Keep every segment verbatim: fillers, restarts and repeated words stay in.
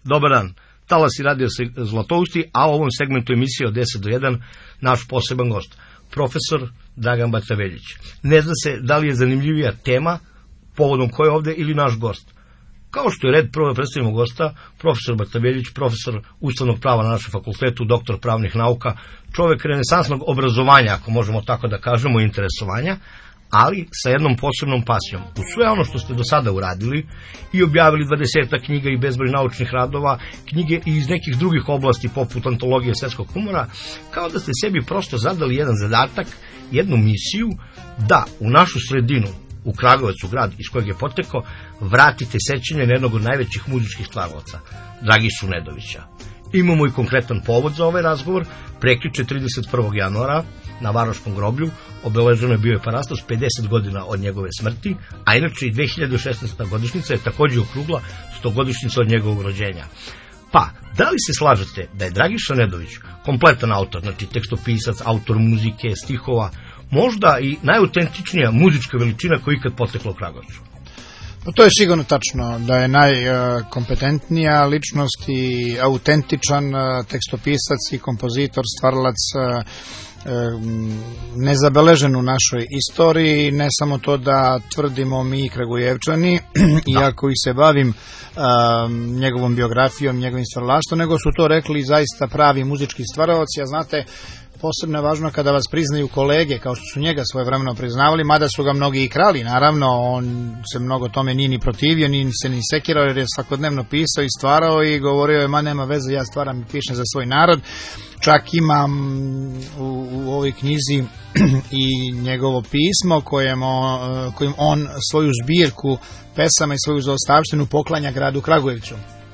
Dobar dan, Talasi radio Zlatousti, a u ovom segmentu emisije od deset do jedan naš poseban gost, profesor Dragan Bataveljić. Ne zna se da li je zanimljivija tema povodom koje je ovde ili naš gost. Kao što je red, prvo predstavimo gosta, profesor Bataveljić, profesor ustavnog prava na našem fakultetu, doktor pravnih nauka, čovek renesansnog obrazovanja, ako možemo tako da kažemo, interesovanja, ali sa jednom posebnom pasijom. U sve ono što ste do sada uradili i objavili dvadeset knjiga i bezbroj naučnih radova, knjige i iz nekih drugih oblasti poput antologije svetskog humora, kao da ste sebi prosto zadali jedan zadatak, jednu misiju da u našu sredinu, u Kragujevac, u grad iz kojeg je potekao, vratite sećanje na jednog od najvećih muzičkih stvaraoca, Dragišu Nedovića. Imamo i konkretan povod za ovaj razgovor. Prekjuče trideset prvog januara na Varoškom groblju obeleženo je bio je parastos pedeset godina od njegove smrti, a inače i dve hiljade šesnaesta godišnjica je takođe okrugla stogodišnjica od njegovog rođenja. Pa, da li se slažete da je Dragiša Nedović kompletan autor, znači tekstopisac, autor muzike, stihova, možda i najautentičnija muzička veličina koja je ikad potekla u Kragujevcu? To je sigurno tačno, da je najkompetentnija ličnost i autentičan tekstopisac i kompozitor, stvaralac, nezabeležen u našoj istoriji. Ne samo to da tvrdimo mi Kragujevčani, iako i se bavim njegovom biografijom, njegovim stvaralaštvom, nego su to rekli zaista pravi muzički stvaraoci, a znate, posebno je važno kada vas priznaju kolege, kao što su njega svojevremeno priznavali, mada su ga mnogi i krali, naravno, on se mnogo tome nije ni protivio, ni se ni sekirao, jer je svakodnevno pisao i stvarao i govorio je, ma nema veze, ja stvaram i pišem za svoj narod. Čak imam u, u ovoj knjizi i njegovo pismo kojem on, kojim on svoju zbirku pesama i svoju zaostavštinu poklanja gradu Kragujevcu.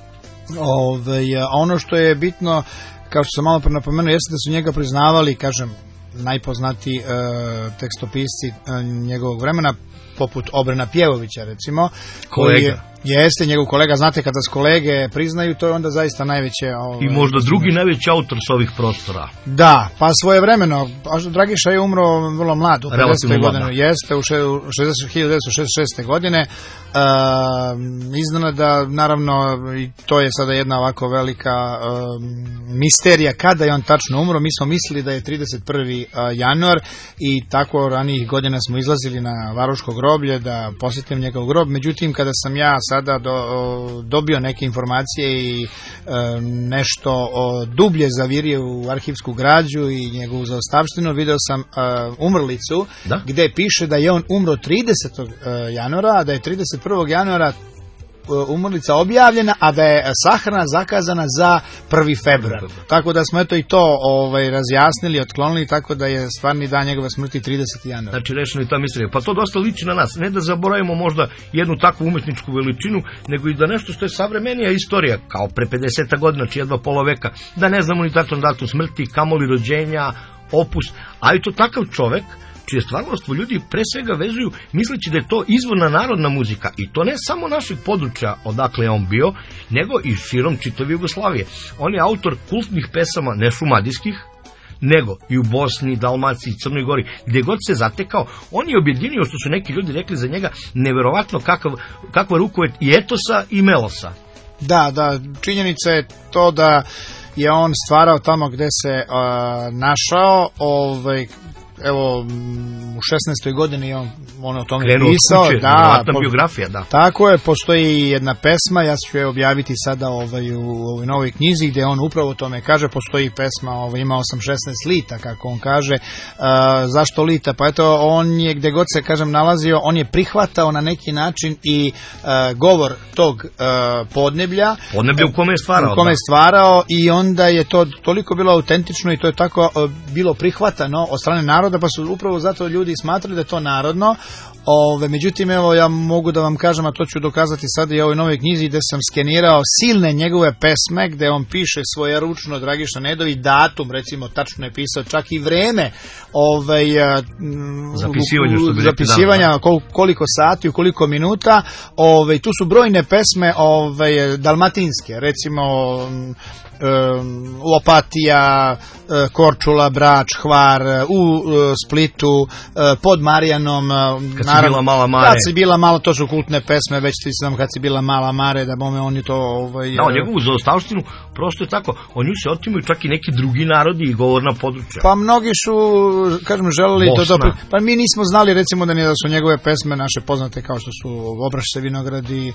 Ove, ono što je bitno, kao što sam malo pre napomenuo, jeste da su njega priznavali, kažem, najpoznatiji e, tekstopisci e, njegovog vremena, poput Obrena Pjevovića, recimo. Kolega. Je, jeste njegov kolega, znate, kada s kolege priznaju, to je onda zaista najveće... Ove, I možda drugi najveći autor s ovih prostora. Da, pa svojevremeno, Dragiša je umro vrlo mlad, u pedesetoj godini, jeste, u hiljadu devetsto šezdeset šeste godine. Uh, iznenada, naravno, i to je sada jedna ovako velika uh, misterija kada je on tačno umro. Mi smo mislili da je trideset prvi januar i tako ranijih godina smo izlazili na Varoško groblje da posjetim njegov grob. Međutim, kada sam ja sada do, dobio neke informacije i uh, nešto uh, dublje zavirio u arhivsku građu i njegovu zaostavštinu, video sam uh, umrlicu, da? Gde piše da je on umro tridesetog januara, a da je trideset prvog januara umrlica objavljena, a da je sahrana zakazana za prvi februar. Tako da smo eto i to ovaj, razjasnili, otklonili, tako da je stvarni dan njegove smrti trideseti januar. Znači, rešeno je ta misterija. Pa to dosta liči na nas. Ne da zaboravimo možda jednu takvu umetničku veličinu, nego i da nešto što je savremenija istorija, kao pre pedeset godina, či jedva pola veka, da ne znamo ni tačan datum smrti, kamoli rođenja, opus, a i to takav čovek čije stvaralaštvo ljudi pre svega vezuju misleći da je to izvorna narodna muzika, i to ne samo našeg područja odakle je on bio, nego i širom čitave Jugoslavije. On je autor kultnih pesama, ne šumadijskih, nego i u Bosni, Dalmaciji, Crnoj Gori, gde god se zatekao. On je objedinio, što su neki ljudi rekli za njega, neverovatno kakav, kakva rukovet i etosa i melosa. Da, da, činjenica je to da je on stvarao tamo gde se uh, našao, ovaj, evo, u šesnaestoj godini je on, on o tome Krenuo pisao. Kuće, da, po, biografija, da. Tako je, postoji jedna pesma, ja ću je objaviti sada ovaj, u ovoj novoj knjizi, gde on upravo o tome kaže. Postoji pesma, ovaj, imao sam šesnaest lita, kako on kaže. Uh, zašto lita? Pa eto, on je, gde god se, kažem, nalazio, on je prihvatao na neki način i uh, govor tog uh, podneblja. Podneblja u kome je stvarao. U kome je da. stvarao, i onda je to toliko bilo autentično i to je tako uh, bilo prihvatano od strane naroda, pa su upravo zato ljudi smatrali da je to narodno. Ove, međutim, evo, ja mogu da vam kažem, a to ću dokazati sada i u ovoj novoj knjizi, gde sam skenirao silne njegove pesme, gde on piše svoje ručno, Dragiša Nedović, datum, recimo, tačno je pisao, čak i vreme ovaj, zapisivanja, što bi zapisivanja rekli, kol, koliko sati, u koliko minuta. Ovaj, tu su brojne pesme ovaj, dalmatinske, recimo Opatija, Korčula, Brač, Hvar, u Splitu, pod Marijanom, kad si bila Mala Mare. Kad si bila Mala, to su kultne pesme, već ti znam kad si bila Mala Mare, da bome oni to... Ovaj, da, njegovu zaostavštinu, prosto je tako, o nju se otimaju čak i neki drugi narodi i govorna područja. Pa mnogi su, kažem, želeli Bosna. to... Pa mi nismo znali, recimo, da nije da su njegove pesme naše poznate kao što su Obraš se vinogradi...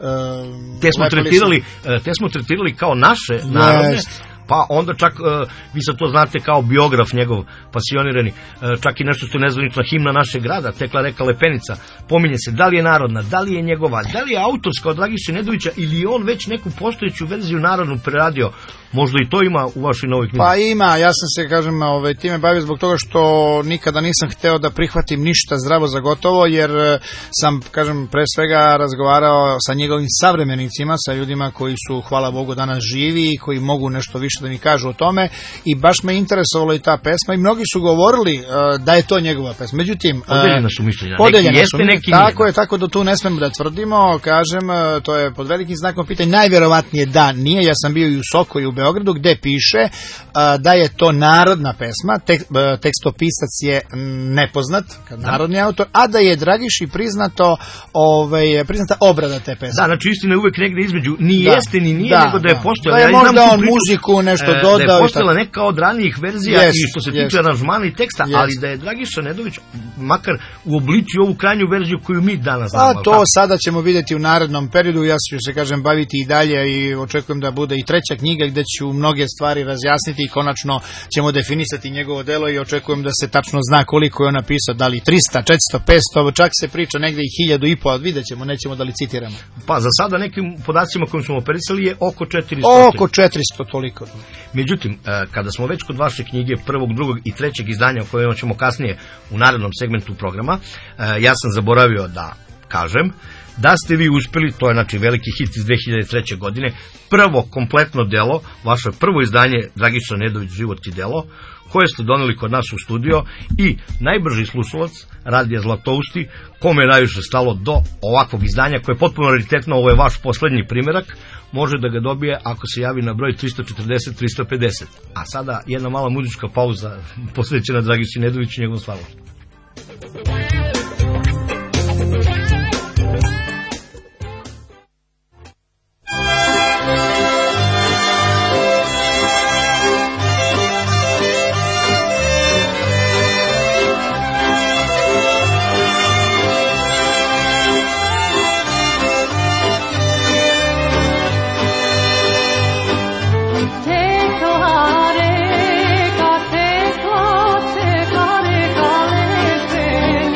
Um, te, smo tretirali, te smo tretirali kao naše narodne, yes. Pa onda čak, uh, vi sad to znate kao biograf njegov pasionirani, uh, čak i nešto što je nezvanična himna našeg grada, Tekla reka Lepenica, pominje se da li je narodna, da li je njegova, da li je autorska od Dragiše Nedovića ili je on već neku postojeću verziju narodnu preradio, možda i to ima u vašoj novoj knjizi. Pa ima, ja sam se, kažem, ovaj, time bavio zbog toga što nikada nisam hteo da prihvatim ništa zdravo za gotovo, jer sam, kažem, pre svega razgovarao sa njegovim savremenicima, sa ljudima koji su, hvala Bogu, danas živi i koji mogu nešto više da mi kažu o tome i baš me interesovalo i ta pesma i mnogi su govorili uh, da je to njegova pesma. Međutim, podeljena su mišljenja. Podeljena neki su, jeste, neki tako je, tako da tu ne smemo da tvrdimo, kažem, uh, to je pod velikim znakom pitanja, najverovatnije da nije, ja sam bio i u Soko i u Beogradu gde piše uh, da je to narodna pesma, tek, uh, tekstopisac je nepoznat, kad da. Narodni autor, a da je Dragiši priznato ovaj, priznata obrada te pesme. Da, znači istina je uvek negde između, ni da. jeste ni nije, da, nego da je postojala. Da je ja možda on priču, muziku nešto e, dodao. Da je postojala neka od ranijih verzija yes, i što se tiče yes. aranžmana i teksta, yes. ali da je Dragiša Nedović makar uobličio ovu krajnju verziju koju mi danas znamo. A to tako? Sada ćemo vidjeti u narednom periodu, ja ću se, kažem, baviti i dalje i očekujem da bude i treća knjiga gde ću mnoge stvari razjasniti i konačno ćemo definisati njegovo delo i očekujem da se tačno zna koliko je on napisao, da li trista, četiristo, petsto, čak se priča negde i hiljadu i po, ali vidjet ćemo, nećemo da li citiramo. Pa za sada nekim podacima kojim smo operisali je oko četiristo. Oko četiristo, toliko. Međutim, kada smo već kod vaše knjige prvog, drugog i trećeg izdanja o kojima ćemo kasnije u narednom segmentu programa, ja sam zaboravio da kažem da ste vi uspeli, to je znači veliki hit iz dve hiljade treće. godine, prvo kompletno delo, vaše prvo izdanje Dragiša Nedović, Život i delo, koje ste doneli kod nas u studio i najbrži slušalac Radija Zlatousti, kome je najviše stalo do ovakvog izdanja koje je potpuno raritetno, ovo je vaš poslednji primerak, može da ga dobije ako se javi na broj tristo četrdeset tristo pedeset. A sada jedna mala muzička pauza posvećena Dragiši Nedoviću i njegovom stvarnošću. Te to are, ka te to, te kare kale te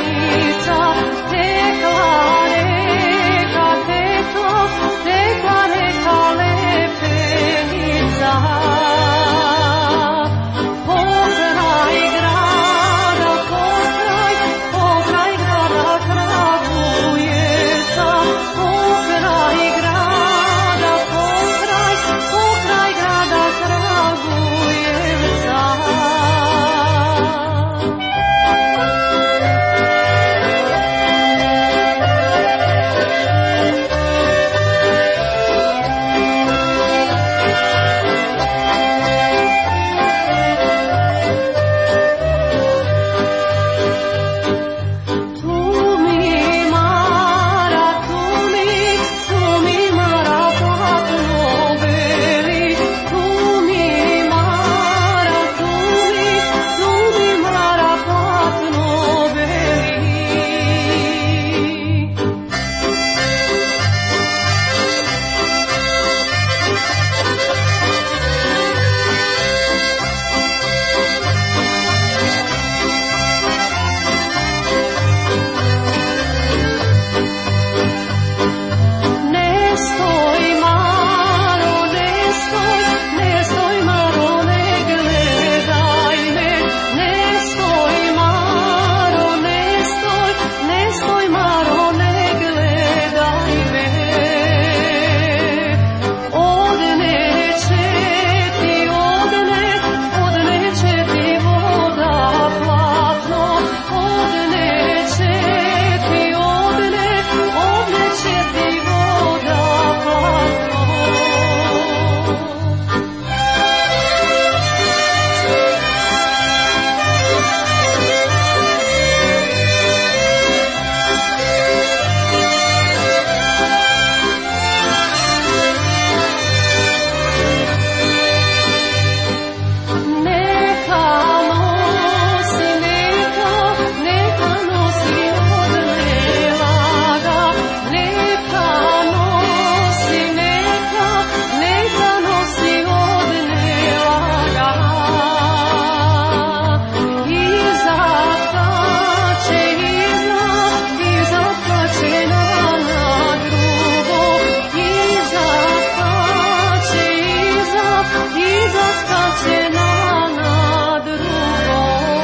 zaskače na, na drugo.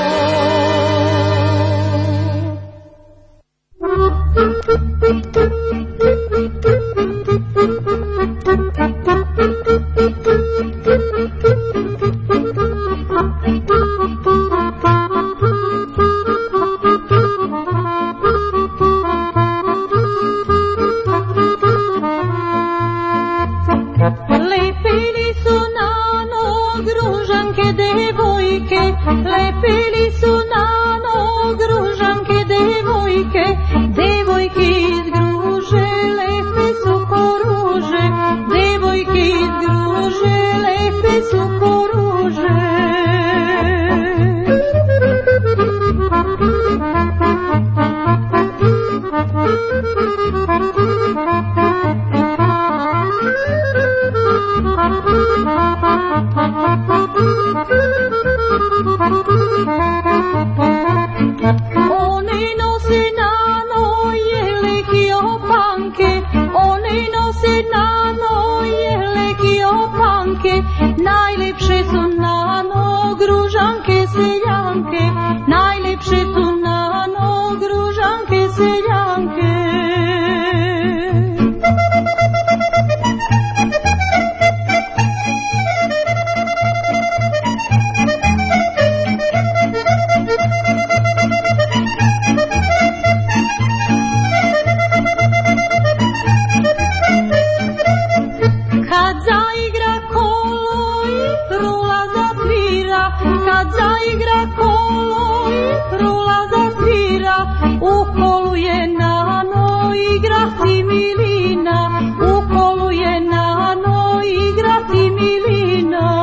Lepili su na nog ružanke devojke, lepili su na nog ružanke devojke, devojke iz Gruže, lepe su ko ruže, devojke iz Gruže, lepe su ko ruže. One nose na noje leki opanke, one nose na noje leki opanke, najlepše su na nog ružanke seljanke, najlepše su na nog ružanke seljanke. Kad zaigra kolo i frula zasvira, kad zaigra kolo i frula zasvira, u kolu je nano igrati milina, u kolu je nano igrati milina.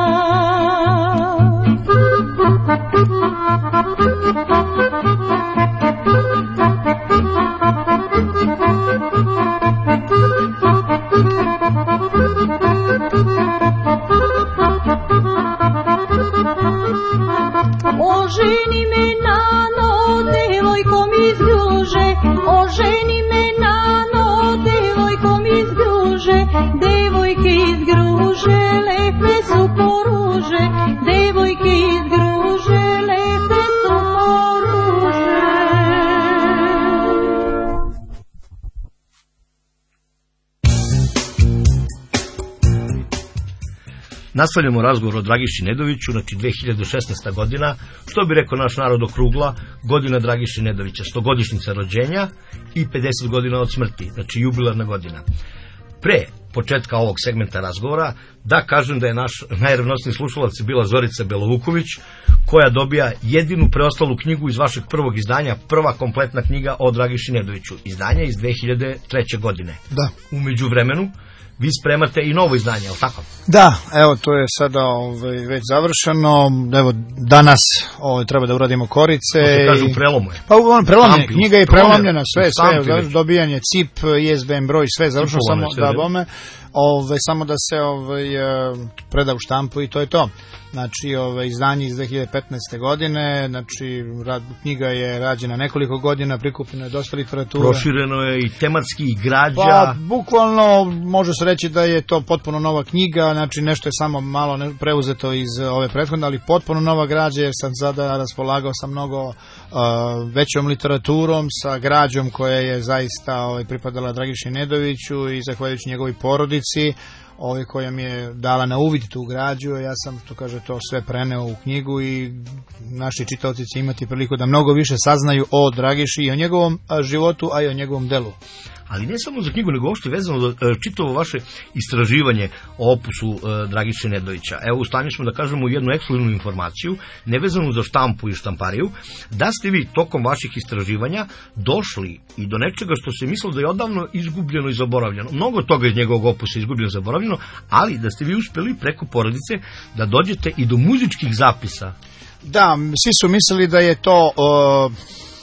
Oženi me nano, devojkom iz Gruže, oženi me nano, devojkom iz Gruže, devojke iz Gruže, lepe su ko ruže, devojke iz Gruže, lepe su ko ruže. Nastavljamo razgovor o Dragiši Nedoviću, znači dve hiljade šesnaesta godina, što bi rekao naš narod okrugla, godina Dragiše Nedovića, stogodišnjica rođenja i pedeset godina od smrti, znači jubilarna godina. Pre početka ovog segmenta razgovora, da kažem da je naš najrevnosniji slušalac bila Zorica Belovuković, koja dobija jedinu preostalu knjigu iz vašeg prvog izdanja, prva kompletna knjiga o Dragiši Nedoviću, izdanje iz dve hiljade treće godine. Da. U međuvremenu vi spremate i novo izdanje, je li tako? Da, evo to je sada ovaj, već završeno. Evo danas ovaj, treba da uradimo korice. To se kaže u prelomu je. Pa on prelomljen, Stampi, knjiga je prelomljena, sve, sve, sve dobijanje C I P, I S B N broj, sve završeno, samo da bome. Ove, samo da se ovaj, preda u štampu i to je to. Znači, ove, izdanje iz dve hiljade petnaeste. godine, znači, rad, knjiga je rađena nekoliko godina, prikupljeno je dosta literature. Prošireno je i tematski i građa. Pa, bukvalno, može se reći da je to potpuno nova knjiga, znači nešto je samo malo preuzeto iz ove prethodne, ali potpuno nova građa, jer sam sada raspolagao sa mnogo uh, većom literaturom, sa građom koja je zaista ovaj, pripadala Dragiši Nedoviću i zahvaljujući njegovoj porodici, ovaj, koja mi je dala na uvid tu građu, ja sam, to kaže, to sve preneo u knjigu i naši čitaoci će imati priliku da mnogo više saznaju o Dragiši i o njegovom životu, a i o njegovom delu. Ali ne samo za knjigu, nego uopšte vezano za čitavo vaše istraživanje o opusu e, Dragiše Nedovića. Evo, u stanju smo da kažemo jednu ekskluzivnu informaciju, nevezanu za štampu i štampariju, da ste vi tokom vaših istraživanja došli i do nečega što se mislilo da je odavno izgubljeno i zaboravljeno. Mnogo toga iz njegovog opusa je izgubljeno i zaboravljeno, ali da ste vi uspeli preko porodice da dođete i do muzičkih zapisa. Da, svi su mislili da je to... Uh...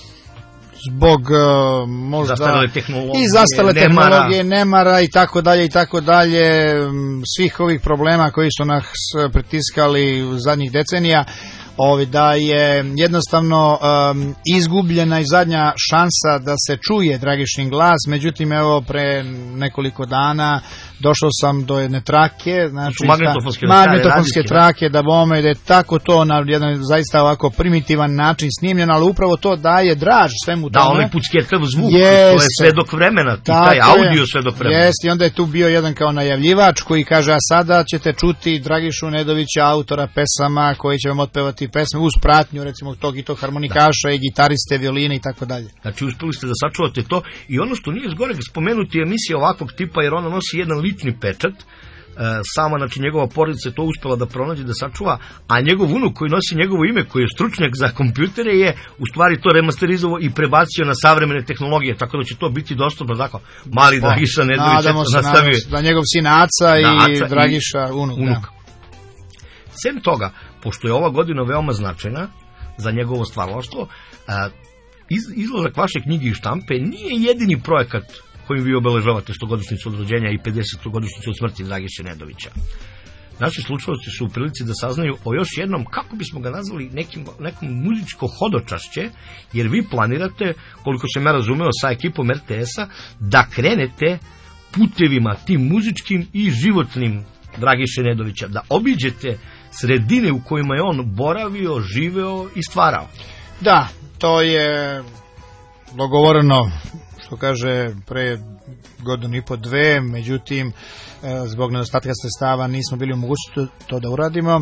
zbog uh, možda zastale tehnologije, i zastale nemara. tehnologije, nemara i tako dalje i tako dalje, svih ovih problema koji su nas pritiskali u zadnjih decenija. Ovi, da je jednostavno um, izgubljena i zadnja šansa da se čuje Dragišin glas, međutim evo pre nekoliko dana došao sam do jedne trake, znači magnetofonske, magnetofonske trake, da bome, da je tako to na jedan zaista ovako primitivan način snimljeno, ali upravo to daje draž svemu tome. Da, onaj pucketav zvuk, yes, to je svedok vremena, taj audio svedok vremena. Jeste, i onda je tu bio jedan kao najavljivač koji kaže, a sada ćete čuti Dragišu Nedovića, autora pesama koji će vam otpevati pesme uz pratnju recimo tog i tog harmonikaša da. I gitariste, violine i tako dalje. Znači uspeli ste da sačuvate to i ono što nije zgoreg spomenuti emisija ovakvog tipa jer ona nosi jedan lični pečat, e, sama znači njegova porodica je to uspela da pronađe, da sačuva, a njegov unuk koji nosi njegovo ime, koji je stručnjak za kompjutere, je u stvari to remasterizovao i prebacio na savremene tehnologije, tako da će to biti dostupno, tako mali Dragiša Nedović nastavio. Da njegov sin Aca i Aca Dragiša i unuk. unuk. Da. Sem toga, pošto je ova godina veoma značajna za njegovo stvaralaštvo, iz, izlazak vaše knjige i štampe nije jedini projekat kojim vi obeležavate stogodišnjicu od rođenja i pedesetu godišnjicu od smrti Dragiše Nedovića. Naši slušalci su u prilici da saznaju o još jednom, kako bismo ga nazvali, nekim, nekom muzičko hodočašće, jer vi planirate, koliko sam ja razumeo sa ekipom R T S-a, da krenete putevima tim muzičkim i životnim Dragiše Nedovića, da obiđete sredine u kojima je on boravio, živeo i stvarao. Da, to je dogovoreno, što kaže, pre godinu i po dve, međutim, zbog nedostatka sredstava nismo bili u mogućnosti to da uradimo.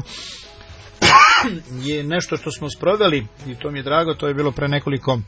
Je nešto što smo sproveli, i to mi je drago, to je bilo pre nekoliko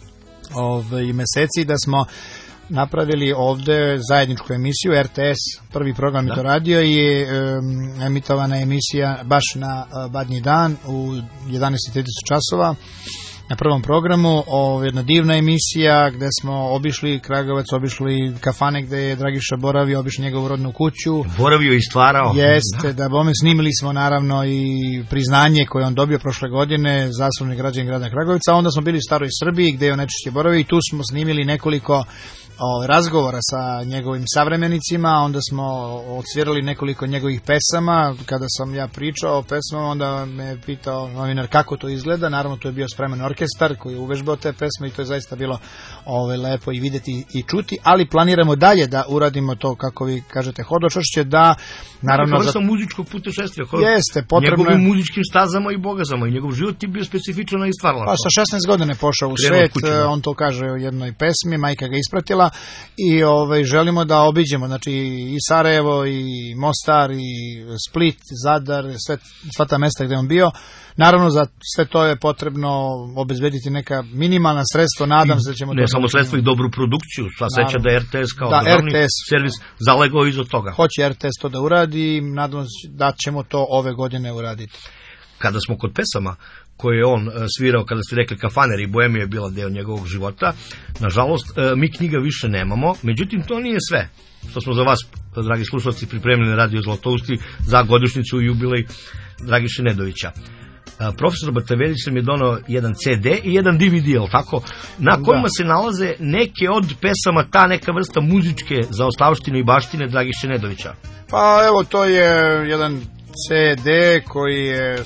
ovaj, meseci, da smo napravili ovde zajedničku emisiju R T S, prvi program je to radio i um, emitovana emisija baš na uh, Badnji dan u jedanaest i trideset časova na prvom programu. Ovo, jedna divna emisija gde smo obišli Kragujevac, obišli kafane gde je Dragiša boravio, obišli njegovu rodnu kuću. Boravio i stvarao. Jeste, da bome snimili smo naravno i priznanje koje on dobio prošle godine, zaslužni građanin grada Kragujevca, onda smo bili u Staroj Srbiji gde je on najčešće boravio i tu smo snimili nekoliko O, razgovora sa njegovim savremenicima, onda smo odsvirali nekoliko njegovih pesama. Kada sam ja pričao o pesmama, onda me pitao novinar kako to izgleda. Naravno, to je bio spreman orkestar koji je uvežbao te pesme i to je zaista bilo ove, lepo i videti i čuti, ali planiramo dalje da uradimo to, kako vi kažete, hodočašće, da naravno... Hvala sam muzičkog putešestvija, jeste, potrebno njegovim muzičkim stazama i bogazama i njegov život je bio specifičan i stvaralaštvo. Pa sa šesnaest godina je pošao u svet, on to kaže u jednoj pesmi, majka ga ispratila i ovaj, želimo da obiđemo, znači i Sarajevo i Mostar i Split, Zadar, sve, sva ta mesta gde on bio. Naravno, za sve to je potrebno obezbediti neka minimalna sredstva, nadam se da ćemo... Ne to samo sredstva i dobru produkciju, sva seća da je R T S kao da, državni R T S, servis zalegao iza toga. Hoće R T S to da uradi i nadam se da ćemo to ove godine uraditi. Kada smo kod pesama koje je on svirao, kada ste rekli Kafaner i Bohemija je bila deo njegovog života, nažalost, mi knjiga više nemamo, međutim to nije sve što smo za vas, dragi slušalci, pripremili na Radio Zlatousti za godišnjicu i jubilej Dragiše Nedovića. Profesor Bataveljić nam je donao jedan C D i jedan D V D, ali tako, na kojima se nalaze neke od pesama, ta neka vrsta muzičke zaostavštine i baštine Dragiše Nedovića. Pa evo, to je jedan C D koji je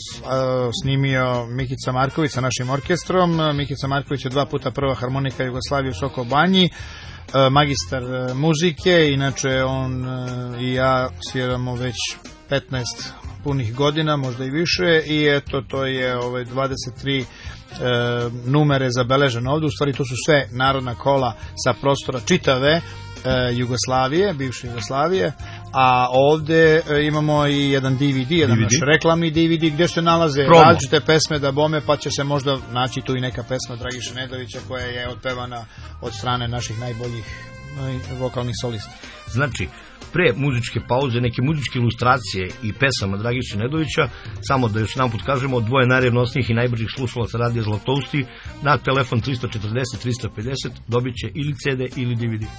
snimio Mikica Marković sa našim orkestrom. Mikica Marković je dva puta prva harmonika Jugoslavije u Soko Banji, magistar muzike, inače on i ja sviramo već petnaest punih godina, možda i više, i eto, to je ove dvadeset tri e, numere zabeleženo ovde. U stvari to su sve narodna kola sa prostora čitave e, Jugoslavije, bivše Jugoslavije, a ovde e, imamo i jedan D V D, jedan D V D? Naš reklamni D V D gdje se nalaze Promo. različite pesme da bome, pa će se možda naći tu i neka pesma Dragiše Nedovića koja je otpevana od strane naših najboljih vokalnih solista. Znači, pre muzičke pauze, neke muzičke ilustracije i pesama Dragiše Nedovića, samo da još jedan put kažemo, dvoje najrevnosnijih i najbržih slušalaca Radija Zlatousti na telefon tri četrdeset tri pedeset dobit će ili C D ili D V D.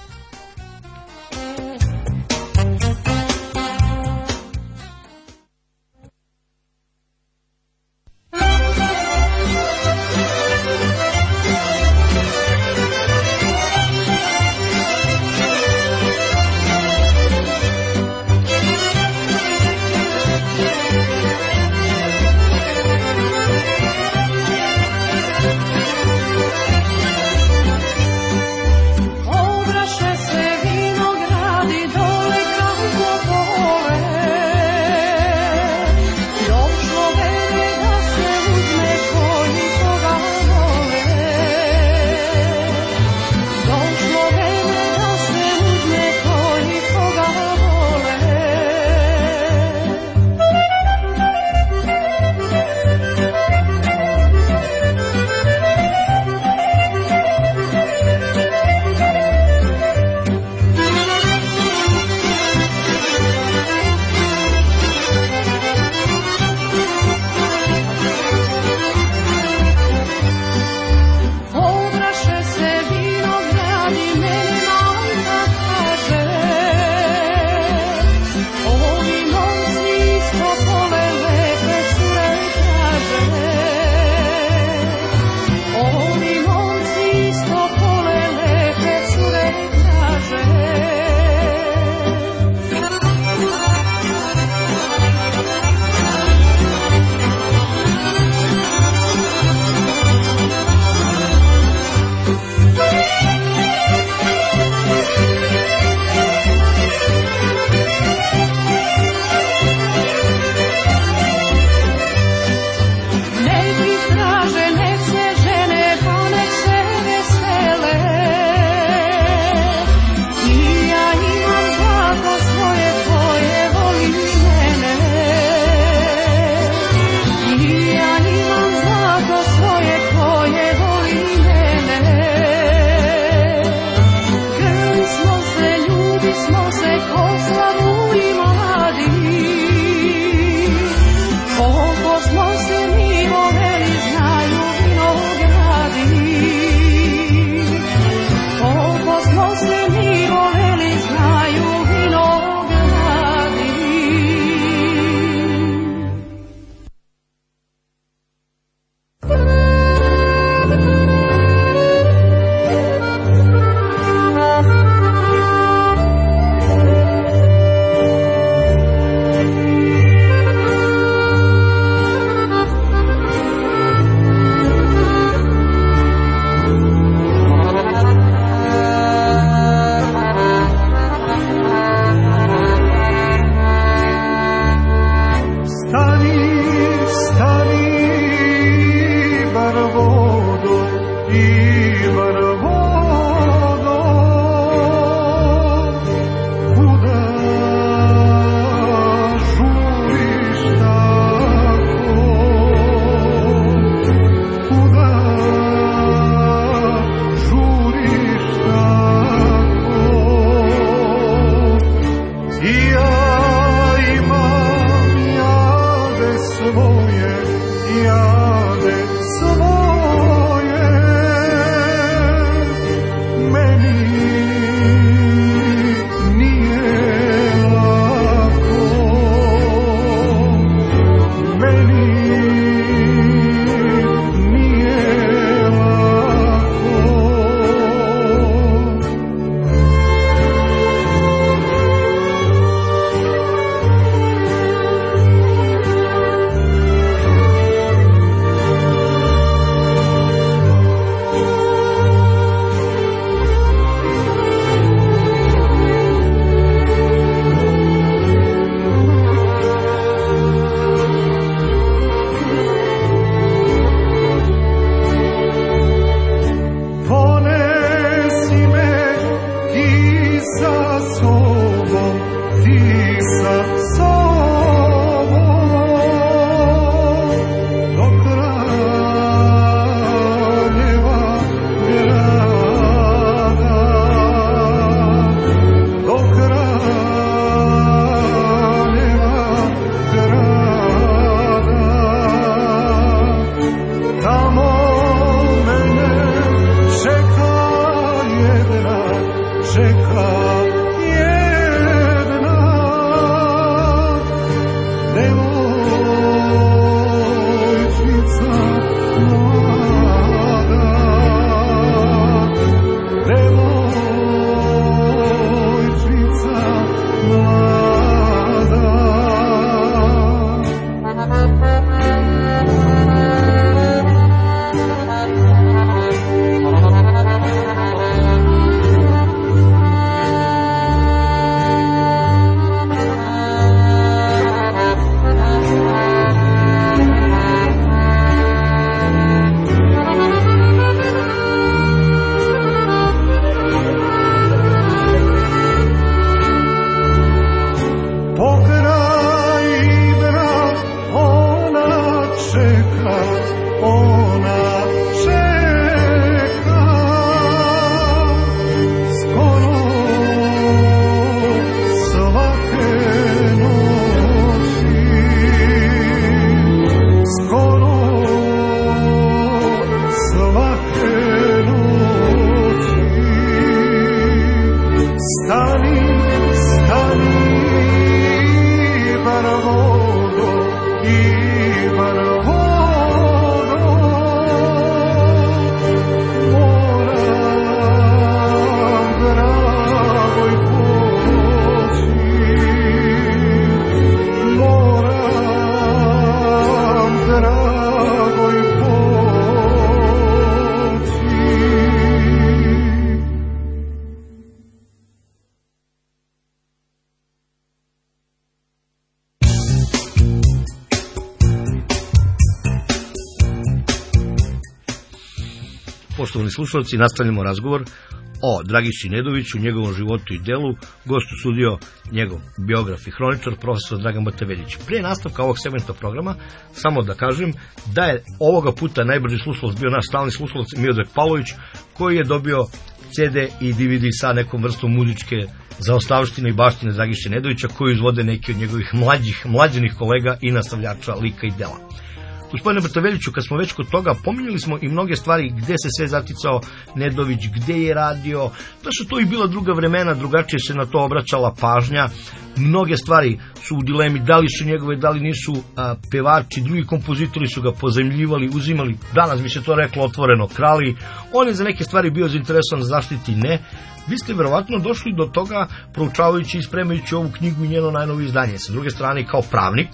Poštovani slušalci, nastavljamo razgovor o Dragiši Nedoviću, njegovom životu i delu. Gost sudio njegov biograf i hroničar, profesor Dragan Bataveljić. Prije nastavka ovog segmenta programa, samo da kažem da je ovoga puta najbrži slušalac bio naš stalni slušalac Miodrag Pavlović, koji je dobio ce de i de ve de sa nekom vrstom muzičke zaostavštine i baštine Dragiše Nedovića, koju izvode neki od njegovih mlađih, mlađenih kolega i nastavljača lika i dela. Gospodine Bataveljiću, kad smo već kod toga, pominjali smo i mnoge stvari gde se sve zaticao Nedović, gde je radio, da su to i bila druga vremena, drugačije se na to obraćala pažnja. Mnoge stvari su u dilemi, da li su njegove, da li nisu a, pevači, drugi kompozitori su ga pozajmljivali, uzimali, danas bi se to reklo otvoreno, krali. On je za neke stvari bio zainteresovan za zaštiti, ne. Vi ste verovatno došli do toga proučavajući i spremajući ovu knjigu i njeno najnovije izdanje. Sa druge strane, kao pravnik,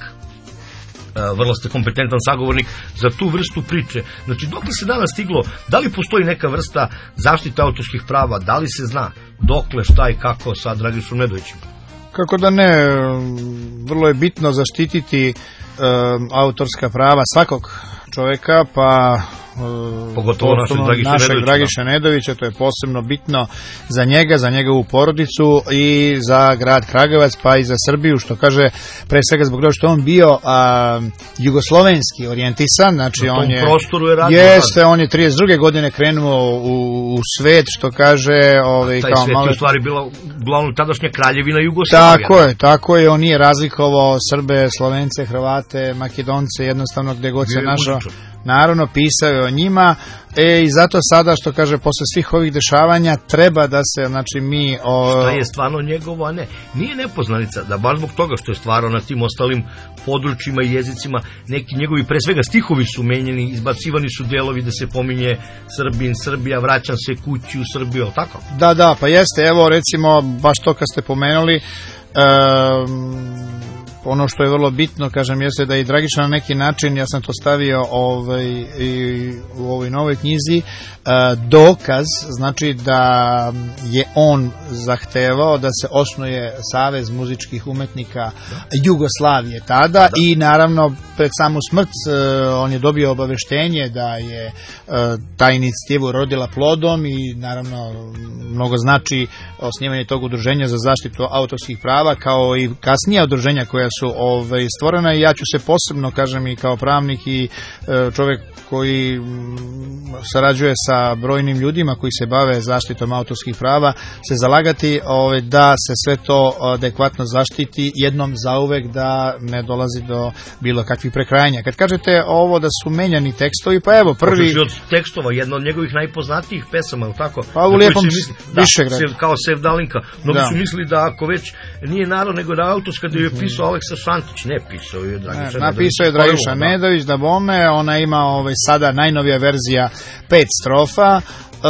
vrlo ste kompetentan sagovornik za tu vrstu priče. Znači, dok li se danas stiglo, da li postoji neka vrsta zaštite autorskih prava, da li se zna dokle, šta i kako sa Dragišom Nedovićem? Kako da ne, vrlo je bitno zaštititi um, autorska prava svakog čoveka, pa pogotovo našeg Dragiše Nedovića, to je posebno bitno za njega, za njegovu porodicu i za grad Kragujevac, pa i za Srbiju, što kaže, pre svega zbog toga što on bio a, jugoslovenski orijentisan, znači na on je, prostoru je radio, jeste, on je trideset druge godine krenuo u, u svet, što kaže, ovaj, taj kao svet malo... je u stvari bila uglavnom tadašnja kraljevina Jugoslavija. Tako je, tako je, on nije razlikovao Srbe, Slovence, Hrvate, Makedonce, jednostavno gde god se našao. Naravno, pisao je o njima, e, i zato sada, što kaže, posle svih ovih dešavanja treba da se, znači mi... O... Šta je stvarno njegovo, a ne? Nije nepoznanica da baš zbog toga što je stvarao na tim ostalim područjima i jezicima, neki njegovi, pre svega stihovi su menjeni, izbacivani su delovi da se pominje Srbin, Srbija, vraćam se kući u Srbiju, ali tako? Da, da, pa jeste, evo recimo, baš to kad ste pomenuli, um, ono što je vrlo bitno, kažem, jeste da i Dragiša na neki način, ja sam to stavio ovaj, i u ovoj novoj knjizi, dokaz, znači da je on zahtevao da se osnuje Savez muzičkih umetnika Jugoslavije tada, da. I naravno pred samu smrt on je dobio obaveštenje da je ta inicijativa rodila plodom i naravno mnogo znači osnivanje tog udruženja za zaštitu autorskih prava, kao i kasnija udruženja koja su ovaj, stvorena, i ja ću se posebno, kažem, i kao pravnik i čovjek koji sarađuje sa brojnim ljudima koji se bave zaštitom autorskih prava, se zalagati ovaj, da se sve to adekvatno zaštiti jednom zauvek, da ne dolazi do bilo kakvih prekrajanja. Kad kažete ovo da su menjani tekstovi, pa evo prvi... Počeš od tekstova, jedna od njegovih najpoznatijih pesama, je li tako? Pa u Lijepom Višegradu. Da, kao Sevdalinka. Mnogi da. su mislili da ako već nije narod, nego da autorska, da je pisao Aleksa Šantić, ne pisao je Dragiša Nedović. Napisao je Dragiša Nedović, da bome, ona ima ovaj, sada najnovija verzija pet strofa. Uh,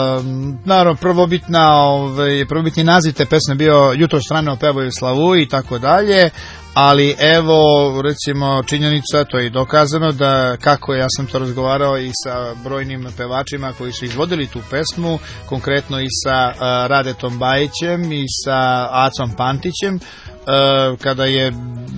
naravno prvobitna ovaj, prvobitni naziv te pesme bio Jutro strane opevaju slavu i tako dalje, ali evo recimo činjenica, to je i dokazano da kako ja sam to razgovarao i sa brojnim pevačima koji su izvodili tu pesmu, konkretno i sa uh, Radetom Bajićem i sa Acom Pantićem, uh, kada je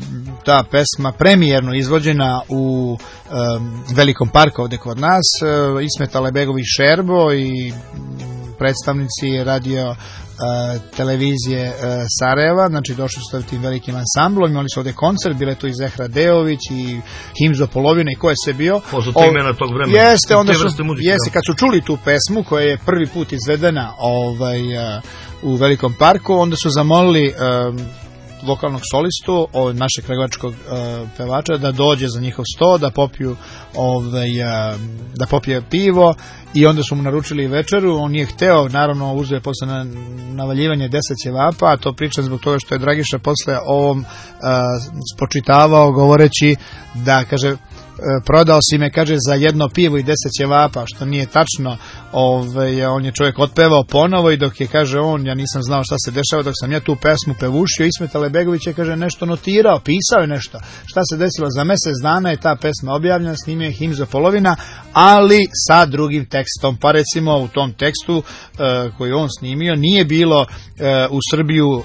ta pesma premijerno izvođena u um, Velikom parku ovde kod nas, uh, Ismet Alebegović Šerbo i predstavnici radio uh, televizije uh, Sarajeva, znači došli su tim velikim ansamblom, imali su ovde koncert, bile tu i Zehra Deović i Himzo Polovina i ko je sve bio. Poznato imena tog vremena. Jeste, onda su, jeste, kad su čuli tu pesmu koja je prvi put izvedena ovaj, uh, u Velikom parku, onda su zamolili um, vokalnog solistu, ovaj, našeg kragujevačkog uh, pevača, da dođe za njihov sto, da popiju ovaj, uh, da popije pivo i onda su mu naručili večeru, on nije hteo, naravno uzeo je posle na, navaljivanje deset ćevapa, a to pričam zbog toga što je Dragiša posle ovom uh, spočitavao govoreći da, kaže, prodao si me, kaže, za jedno pivo i deset ćevapa, što nije tačno. Ove, on je čovjek otpevao ponovo i dok je, kaže on, ja nisam znao šta se dešava, dok sam ja tu pesmu pevušio, Ismet Alebegović je, kaže, nešto notirao, pisao je nešto. Šta se desilo? Za mjesec dana je ta pesma objavljena, snimio je Himzo Polovina, ali sa drugim tekstom. Pa recimo u tom tekstu uh, koji on snimio nije bilo uh, u Srbiju uh,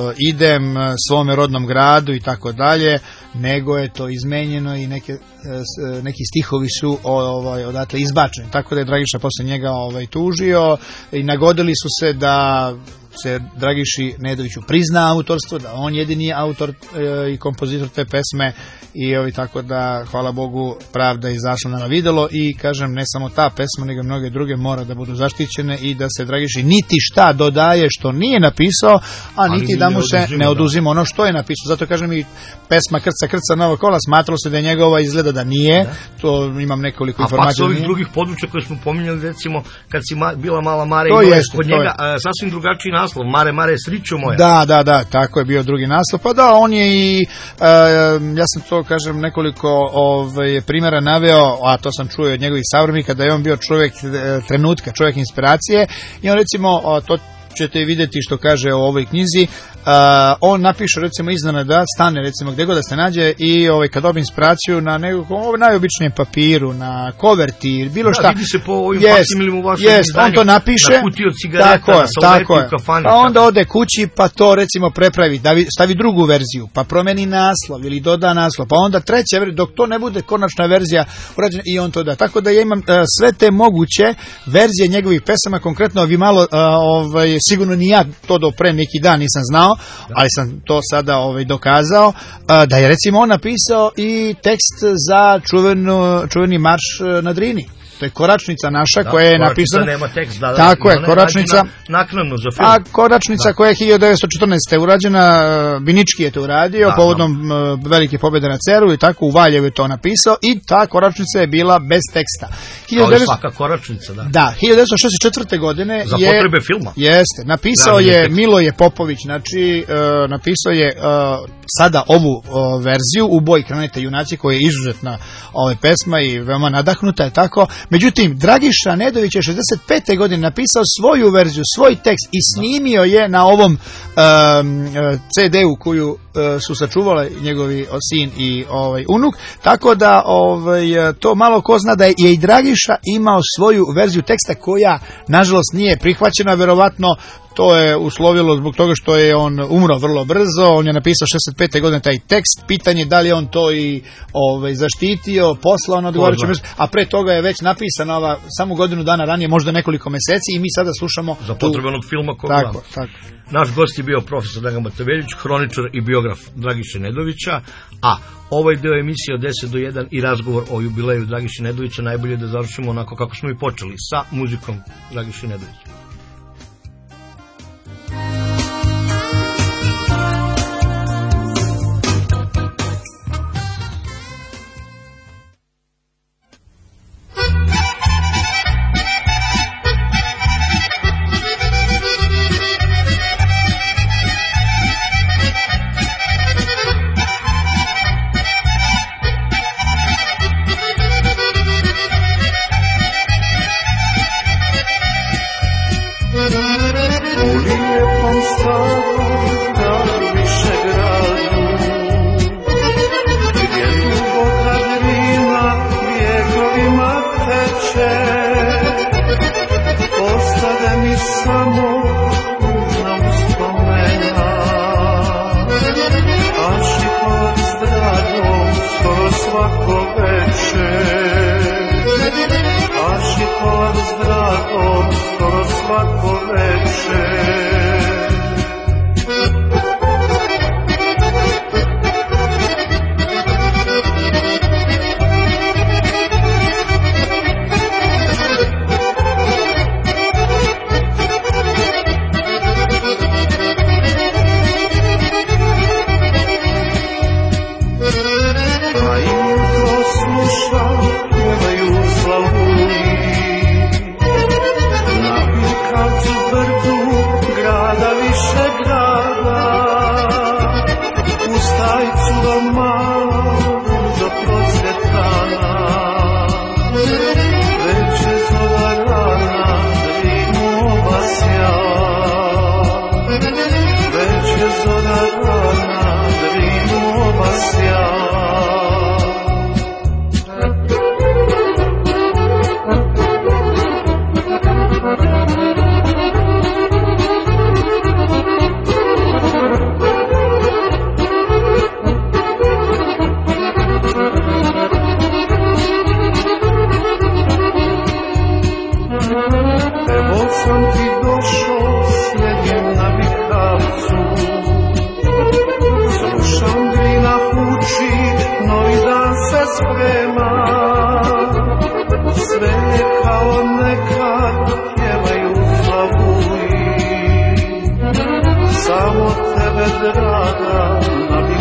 idem svome rodnom gradu i tako dalje, nego je to izmenjeno i neke neki stihovi su ovaj, odatle izbačeni, tako da je Dragiša posle njega ovaj, tužio i nagodili su se da se Dragiši Nedoviću prizna autorstvo, da on jedini autor e, i kompozitor te pesme i ovaj, tako da, hvala Bogu, pravda je izašla na videlo i kažem, ne samo ta pesma, nego mnoge druge mora da budu zaštićene i da se Dragiši niti šta dodaje što nije napisao, a niti ali da mu se oduzima, ne oduzima ono što je napisao. Zato kažem i pesma Krca, krca, Novo kola, smatralo se da je njegova, izgleda da nije, da. To imam nekoliko a informacija. A pa s ovih drugih područja koje smo pominjali, recimo, kad si ma, bila Mala Mare i jeste, kod njega, je. Sasvim drugačiji naslov, Mare, Mare, sriću moja. Da, da, da, tako je bio drugi naslov. Pa da, on je i, uh, ja sam to, kažem, nekoliko ovaj, primjera naveo, a to sam čuo od njegovih savremnika, da je on bio čovjek trenutka, čovjek inspiracije i on, recimo, to ćete vidjeti što kaže o ovoj knjizi, uh, on napiše recimo iznenada, stane recimo gdje god da se nađe i ovaj, kad dobije inspiraciju na nekakvom ovaj, najobičnijem papiru, na koverti, bilo šta. Da, vidi se po ovim faksimilima u vašem jest, izdanju, on to napiše, na kutiju od cigareta, tako na je, salveti, tako u kafani. Pa onda ode kući pa to recimo prepravi, da stavi drugu verziju, pa promeni naslov ili doda naslov, pa onda treća verzija, dok to ne bude konačna verzija urađena i on to da. Tako da ja imam uh, sve te moguće verzije njegovih pesama, konkretno vi malo uh, ovaj, sigurno ni ja to do pre neki dan nisam znao, da. Ali sam to sada ovaj, dokazao, uh, da je recimo on napisao i tekst za čuvenu, čuveni marš na Drini. To je Koračnica naša, da, koja je napisana. Nema tekst, da, da, tako je, Koračnica. Na, naknadno za film. A Koračnica da. koja je hiljadu devetsto četrnaeste. urađena, Binički je to uradio, da, povodom da. velike pobjede na Ceru i tako u Valjevu je to napisao i ta Koračnica je bila bez teksta. hiljadu devetsto Ali svaka Koračnica, da. Da, hiljadu devetsto šezdeset četvrte. godine za je... Za potrebe filma. Jeste, napisao da, je Miloje Popović, znači uh, napisao je uh, sada ovu uh, verziju U boj krenete junaci, koja je izuzetna ova pesma i veoma nadahnuta je tako. Međutim, Dragiša Nedović je šezdeset pete. godine napisao svoju verziju, svoj tekst i snimio je na ovom um, ce de-u koju uh, su sačuvali njegovi sin i ovaj, unuk, tako da ovaj, to malo ko zna da je i Dragiša imao svoju verziju teksta koja, nažalost, nije prihvaćena, verovatno to je uslovilo zbog toga što je on umro vrlo brzo, on je napisao šezdeset pete. godine taj tekst, pitanje da li on to i ovaj, zaštitio, poslao na odgovarajuće mjesto, a pre toga je već napisana ova, samo godinu dana ranije, možda nekoliko meseci i mi sada slušamo za potrebe onog filma koga tako, tako. Naš gost je bio profesor Dragan Bataveljić, hroničar i biograf Dragiše Nedovića, a ovaj deo emisije od deset do jedan i razgovor o jubileju Dragiše Nedovića najbolje da završimo onako kako smo i počeli, sa muzikom Dragiše Nedovića. svako večer, a šikovac s dratom skoro svako večer. Samo tebe, draga, na